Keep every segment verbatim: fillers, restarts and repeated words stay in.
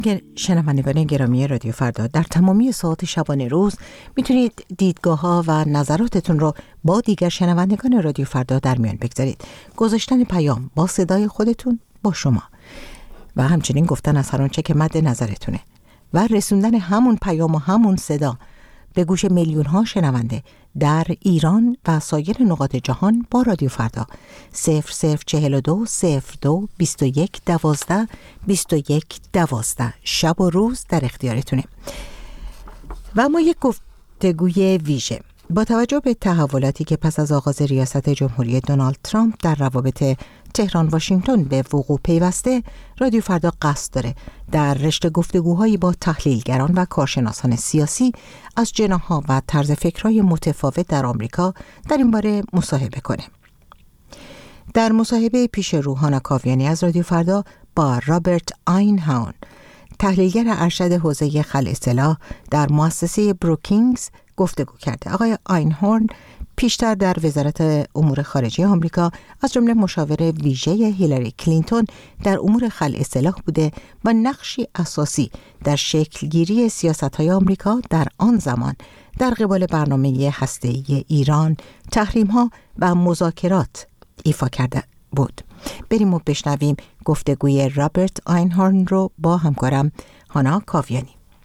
شنوندگان گرامی رادیو فردا، در تمامی ساعات شبانه روز میتونید دیدگاه ها و نظراتتون رو با دیگر شنوندگان رادیو فردا در میان بگذارید. گذاشتن پیام با صدای خودتون با شما و همچنین گفتن از هر آنچه که مد نظرتونه و رسوندن همون پیام و همون صدا به گوش میلیون ها شنونده در ایران و سایر نقاط جهان با رادیو فردا. صفر صفر چهل و دو صفر دو بیست و یک دوازده بیست و یک دوازده شب و روز در اختیارتونه. و ما یک گفتگوی ویژه با توجه به تحولاتی که پس از آغاز ریاست جمهوری دونالد ترامپ در روابط تهران واشنگتن به وقوع پیوسته، رادیو فردا قصد داره در رشته گفتگوهایی با تحلیلگران و کارشناسان سیاسی از جناح‌ها و طرز فکرهای متفاوت در آمریکا در این باره مصاحبه کنه. در مصاحبه پیش رو هانا کاویانی از رادیو فردا با رابرت آینهورن، تحلیلگر ارشد حوزه خلع اصطلاح در مؤسسه بروکینگز، گفتگو کرده. آقای آینهورن پیشتر در وزارت امور خارجه آمریکا از جمله مشاور ویژه هیلاری کلینتون در امور خلع اصطلاح بوده و نقشی اساسی در شکلگیری سیاست‌های آمریکا در آن زمان در قبال برنامه هسته‌ای ایران، تحریم‌ها و مذاکرات ایفا کرده بود. بریم و بشنویم گفتگوی رابرت آینهورن رو با همکارم هانا کاویانی.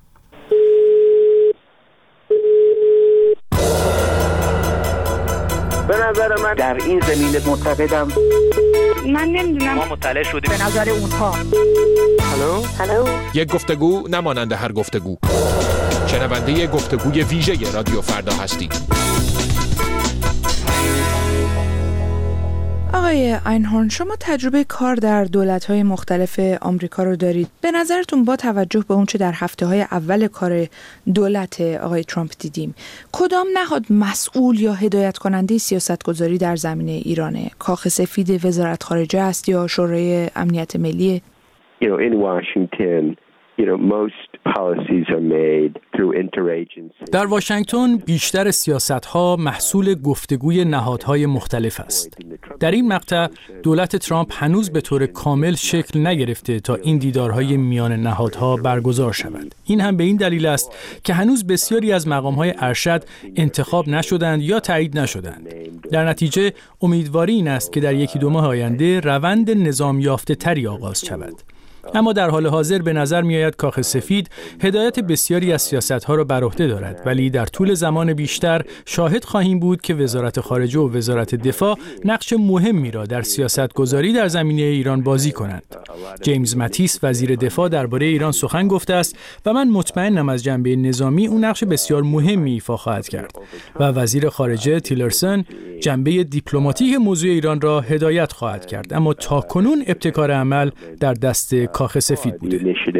به نظر من در این زمینه معتقدم، من نمیدونم، ما مطلع شدیم به نظر اونها. هلو هلو یک گفتگو نمانند هر گفتگو. شنونده گفتگوی ویژه رادیو فردا هستید. آقای آینهورن، شما تجربه کار در دولت‌های مختلف آمریکا رو دارید. به نظرتون با توجه به اون چه در هفته‌های اول کار دولت آقای ترامپ دیدیم، کدام نهاد مسئول یا هدایت کننده سیاستگذاری در زمینه ایرانه؟ کاخ سفید، وزارت خارجه است یا شورای امنیت ملی؟ You know, in Washington, you know, most policies are made through interagency. در واشنگتن بیشتر سیاست‌ها محصول گفتگوی نهادهای مختلف است. در این مقطع دولت ترامپ هنوز به طور کامل شکل نگرفته تا این دیدارهای میان نهادها برگزار شوند. این هم به این دلیل است که هنوز بسیاری از مقام‌های ارشد انتخاب نشدند یا تایید نشدند. در نتیجه امیدواری این است که در یکی دو ماه آینده روند نظام یافته تری آغاز شود. اما در حال حاضر به نظر می آید کاخ سفید هدایت بسیاری از سیاست‌ها را بر عهده دارد، ولی در طول زمان بیشتر شاهد خواهیم بود که وزارت خارجه و وزارت دفاع نقش مهمی را در سیاست‌گذاری در زمینه ایران بازی کنند. جیمز ماتیس وزیر دفاع درباره ایران سخن گفته است و من مطمئنم از جنبه نظامی اون نقش بسیار مهمی ایفا خواهد کرد و وزیر خارجه تیلرسن جنبه دیپلماتیک موضوع ایران را هدایت خواهد کرد، اما تاکنون ابتکار عمل در دست کاخ سفید بوده.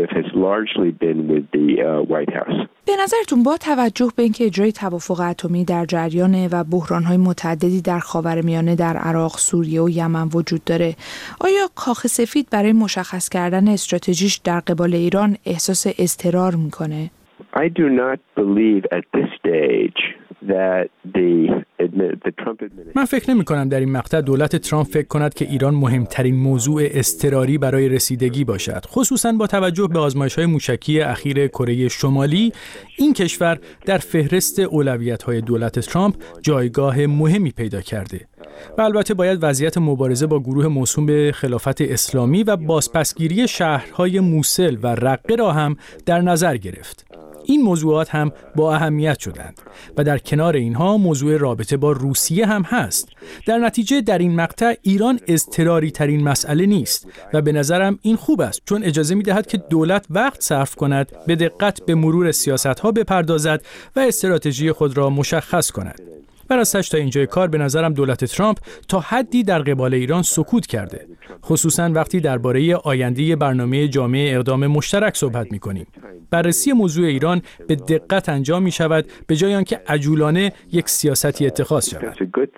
به نظرتون با توجه به اینکه اجرای توافق اتمی در جریان و بحران‌های متعددی در خاورمیانه، در عراق، سوریه و یمن وجود داره، آیا کاخ سفید برای مشخص کردن استراتژیش در قبال ایران احساس اضطرار میکنه؟ I do not believe at this stage that the من فکر نمی کنم در این مقطع دولت ترامپ فکر کند که ایران مهمترین موضوع اضطراری برای رسیدگی باشد. خصوصاً با توجه به آزمایش‌های موشکی اخیر کره شمالی، این کشور در فهرست اولویت‌های دولت ترامپ جایگاه مهمی پیدا کرده. و البته باید وضعیت مبارزه با گروه موسوم به خلافت اسلامی و بازپسگیری شهرهای موصل و رقه را هم در نظر گرفت. این موضوعات هم با اهمیت شدند و در کنار اینها موضوع رابطه با روسیه هم هست. در نتیجه در این مقطع ایران اضطراری ترین مسئله نیست و به نظرم این خوب است، چون اجازه می دهد که دولت وقت صرف کند، به دقت به مرور سیاست‌ها بپردازد و استراتژی خود را مشخص کند. براستش تا اینجای کار به نظرم دولت ترامپ تا حدی در قبال ایران سکوت کرده، خصوصاً وقتی درباره آینده برنامه جامع اقدام مشترک صحبت می‌کنیم. بررسی موضوع ایران به دقت انجام می‌شود به جای آنکه عجولانه یک سیاستی اتخاذ شود.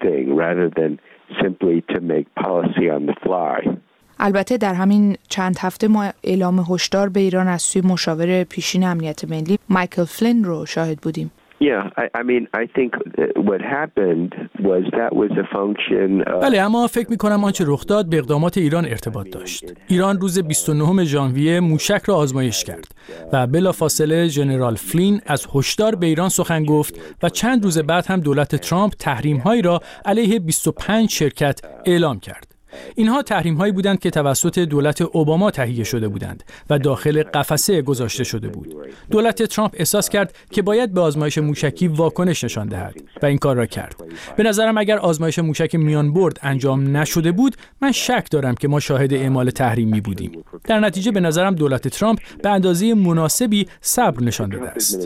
البته در همین چند هفته ما اعلام هشدار به ایران از سوی مشاور پیشین امنیت ملی مایکل فلین رو شاهد بودیم. Yeah, I, I mean, I think what happened was that was a function of... بله، اما فکر می‌کنم آنچه رخ داد به اقدامات ایران ارتباط داشت. ایران روز بیست و نهم ژانویه موشک را آزمایش کرد و بلافاصله ژنرال فلین از هشدار به ایران سخن گفت و چند روز بعد هم دولت ترامپ تحریم‌هایی را علیه بیست و پنج شرکت اعلام کرد. اینها تحریم‌هایی بودند که توسط دولت اوباما تهیه شده بودند و داخل قفسه گذاشته شده بود. دولت ترامپ احساس کرد که باید به آزمایش موشکی واکنش نشان دهد و این کار را کرد. به نظرم اگر آزمایش موشک میان برد انجام نشده بود، من شک دارم که ما شاهد اعمال تحریمی بودیم. در نتیجه به نظرم دولت ترامپ به اندازه مناسبی صبر نشان داده است.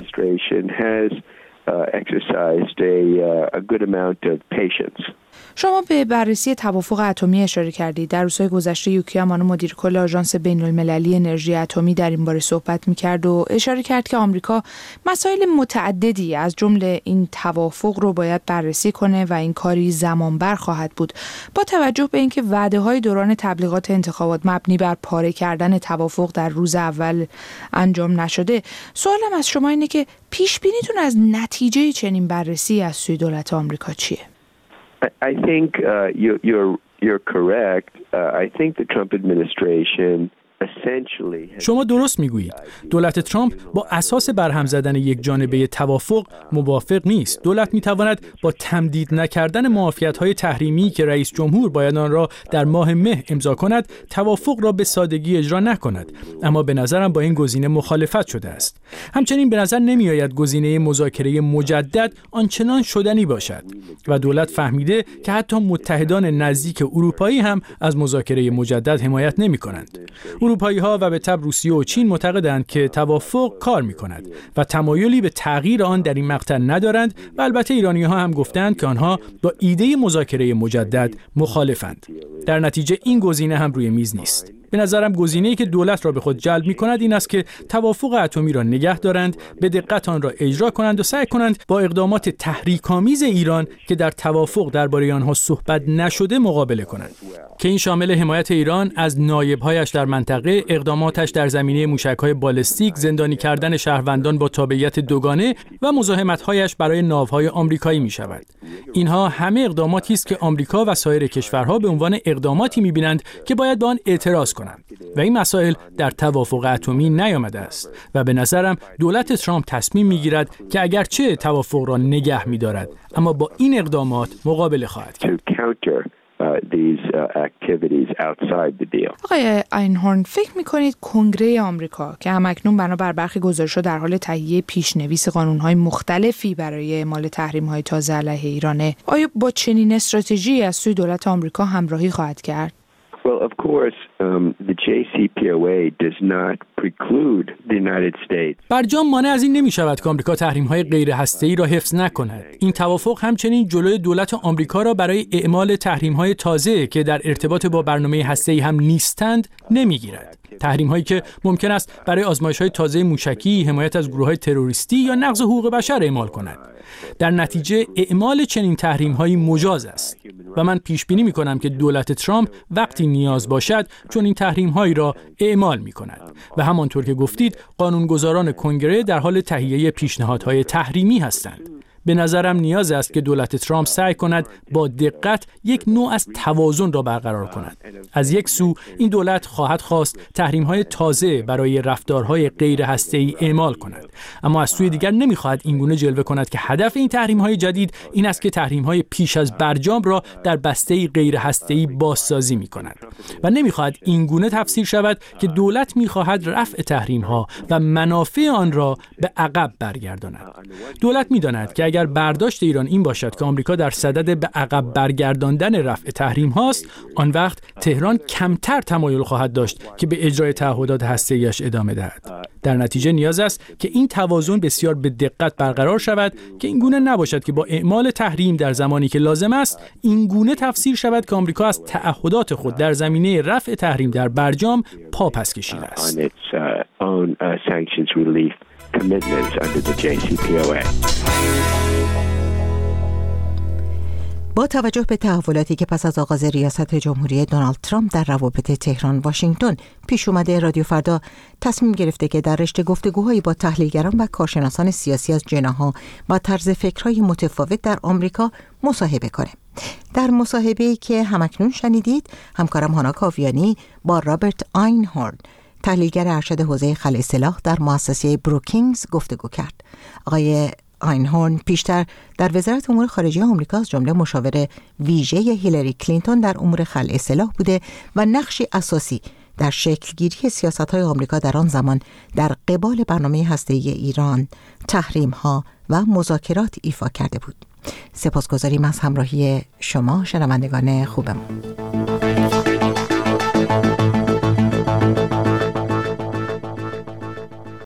شما به بررسی توافق اتمی اشاره کردید. در روزهای گذشته یوکی امانو مدیر کل آژانس بین‌المللی انرژی اتمی در این باره صحبت می‌کرد و اشاره کرد که آمریکا مسائل متعددی از جمله این توافق رو باید بررسی کنه و این کاری زمانبر خواهد بود. با توجه به اینکه وعده‌های دوران تبلیغات انتخابات مبنی بر پاره کردن توافق در روز اول انجام نشده، سوالم از شما اینه که پیش بینیتون از نتیجه چنین بررسی از سوی دولت آمریکا چیه؟ I think uh, you, you're you're correct. Uh, I think the Trump administration شما درست میگویید. دولت ترامپ با اساس برهم زدن یک جانبه توافق موافق نیست. دولت میتواند با تمدید نکردن معافیت‌های تحریمی که رئیس جمهور باید آن را در ماه مه امضا کند، توافق را به سادگی اجرا نکند. اما به نظرم با این گزینه مخالفت شده است. همچنین به نظر نمیآید گزینه مذاکره مجدد آنچنان شدنی باشد و دولت فهمیده که حتی متحدان نزدیک اروپایی هم از مذاکره مجدد حمایت نمی‌کنند. اروپایی‌ها و به تبع روسیه و چین معتقدند که توافق کار می‌کند و تمایلی به تغییر آن در این مقطع ندارند و البته ایرانی‌ها هم گفتند که آنها با ایده مذاکره مجدد مخالفند. در نتیجه این گزینه هم روی میز نیست. به نظرم گزینه‌ای که دولت را به خود جلب می‌کند این است که توافق اتمی را نگه دارند، به دقت آن را اجرا کنند و سعی کنند با اقدامات تحریک‌آمیز ایران که در توافق درباره آنها صحبت نشده مقابله کنند، که این شامل حمایت ایران از نایب‌هایش در منطقه، اقداماتش در زمینه موشک‌های بالستیک، زندانی کردن شهروندان با تابعیت دوگانه و مزاحمت‌هایش برای ناوهای آمریکایی می‌شود. اینها همه اقداماتی است که آمریکا و سایر کشورها به عنوان اقداماتی می‌بینند که باید به آن اعتراض کنند و این مسائل در توافق اتمی نیامده است و به نظرم دولت ترامپ تصمیم می‌گیرد که اگرچه توافق را نگه می‌دارد اما با این اقدامات مقابله خواهد کرد. آقای اینهورن، فکر می‌کنید کنگره آمریکا که همکنون بنابر برخی گزارش‌ها در حال تهیه پیشنویس قانون‌های مختلفی برای اعمال تحریم‌های تازه علیه ایرانه، آیا با چنین استراتژی از سوی دولت آمریکا همراهی خواهد کرد؟ Well, of course, um, the J C P O A does not preclude the United States. برجام مانع از این نمی شود که آمریکا تحریم‌های غیر هسته‌ای را حفظ نکند. این توافق همچنین جلوی دولت آمریکا را برای اعمال تحریم‌های تازه که در ارتباط با برنامه هسته‌ای هم نیستند نمی‌گیرد. تحریم‌هایی که ممکن است برای آزمایش‌های تازه موشکی، حمایت از گروه‌های تروریستی یا نقض حقوق بشر اعمال کند. در نتیجه اعمال چنین تحریم‌هایی مجاز است و من پیش بینی می‌کنم که دولت ترامپ وقتی نیاز باشد چون این تحریم‌هایی را اعمال می‌کند و همانطور که گفتید قانونگذاران کنگره در حال تهیه پیشنهادهای تحریمی هستند. به نظرم نیاز است که دولت ترامپ سعی کند با دقت یک نوع از توازن را برقرار کند. از یک سو این دولت خواهد خواست تحریم‌های تازه برای رفتارهای غیر هسته‌ای اعمال کند، اما از سوی دیگر نمی‌خواهد اینگونه جلوه کند که هدف این تحریم‌های جدید این است که تحریم‌های پیش از برجام را در بسته‌ای غیر هسته‌ای بازسازی می‌کند و نمی‌خواهد اینگونه تفسیر شود که دولت می‌خواهد رفع تحریم‌ها و منافع آن را به عقب برگرداند. دولت می‌داند که اگر برداشت ایران این باشد که آمریکا در صدد به عقب برگرداندن رفع تحریم هاست، آن وقت تهران کمتر تمایل خواهد داشت که به اجرای تعهدات هسته‌ایش ادامه دهد. در نتیجه نیاز است که این توازن بسیار به دقت برقرار شود که این گونه نباشد که با اعمال تحریم در زمانی که لازم است، این گونه تفسیر شود که آمریکا از تعهدات خود در زمینه رفع تحریم در برجام پا پس کشیده است. با توجه به تحولاتی که پس از آغاز ریاست جمهوری دونالد ترامپ در روابط تهران واشنگتن پیش اومده، رادیو فردا تصمیم گرفته که در رشته گفتگوهایی با تحلیلگران و کارشناسان سیاسی از جناح‌ها و طرز فکرهای متفاوت در آمریکا مصاحبه کنه. در مصاحبه‌ای که همکنون شنیدید، همکارم هانا کاویانی با رابرت آینهورن، تحلیلگر ارشد حوزه خلع سلاح در مؤسسه بروکینگز گفتگو کرد. آقای آینهورن پیشتر در وزارت امور خارجه آمریکا از جمله مشاور ویژه هیلاری کلینتون در امور خلع سلاح بوده و نقشی اساسی در شکلگیری سیاست‌های آمریکا در آن زمان در قبال برنامه هسته‌ای ایران، تحریم‌ها و مذاکرات ایفا کرده بود. سپاسگزاریم از همراهی شما شنوندگان خوبم.